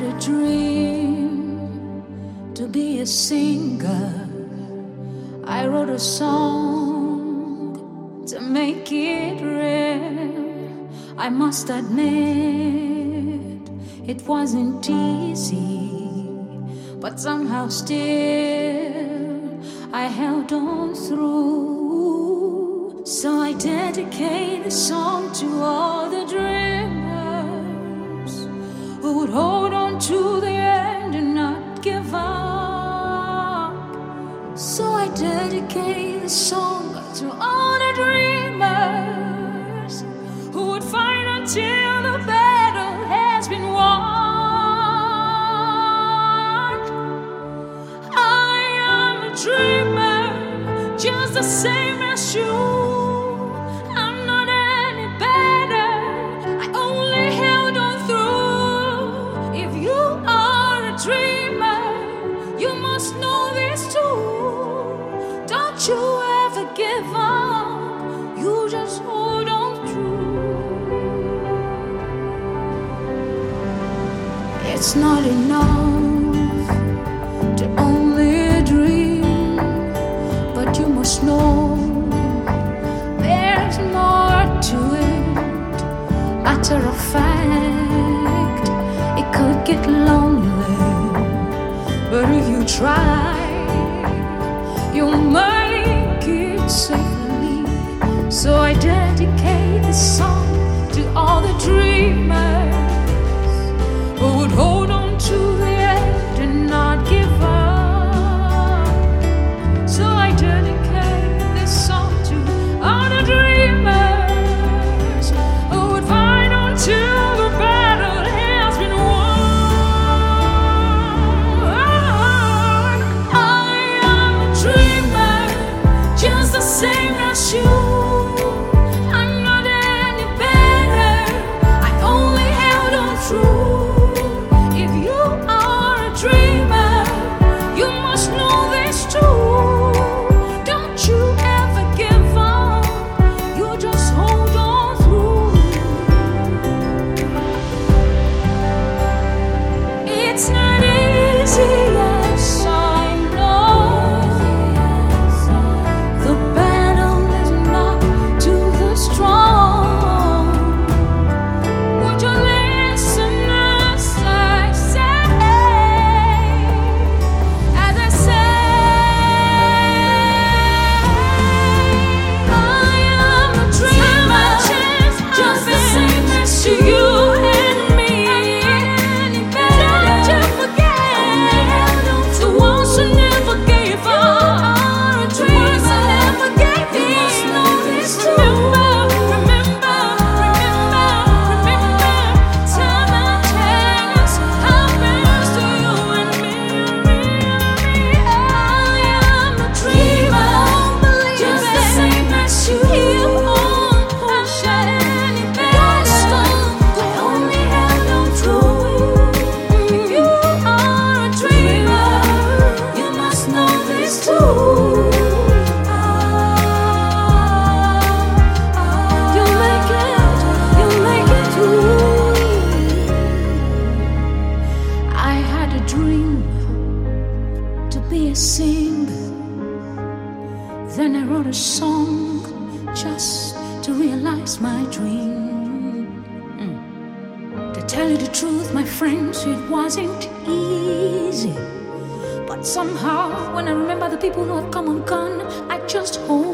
had a dream to be a singer. I wrote a song to make it real. I must admit it wasn't easy, but somehow still I held on through. So I dedicate this song to all the dreamers who would hold on to the end and not give up. So I dedicate this song to all the dreamers who would fight until the battle has been won. I am a dreamer, just the same as you. I'm not any better, I only held on through. If you are a dreamer, you must know this too. Don't you ever give up, you just hold on through. It's not enough to only dream, but you must know there's more to it. Matter of fact, it could get lonely, but if you try, you'll make it safely. So I dedicate this song to all the dreamers who would hold on to the end and not give up. So I dedicate this song to all the dreamers who would fight until the battle has been won. I am a dreamer, just the same as you. I'm not any better, I only held on true. If you are a dreamer, you must know this too. Don't you ever give up, you just hold on through. It's not easy, yes, I know. The battle is not to the strong. Would you listen as I say? As I say, I am a dreamer, just the same as you and me. Don't you forget the ones who never gave up, the ones who never gave in. You must know this too. Remember, time and chance happens to you and me. I am a dreamer, just the same as you. Won't push it any better. I only held on true. If you are a dreamer, you must know this too. You'll make it through. I had a dream to be a singer. Then I wrote a song just to realize my dream. To tell you the truth, my friends, it wasn't easy. But somehow, when I remember the people who have come and gone, I just hold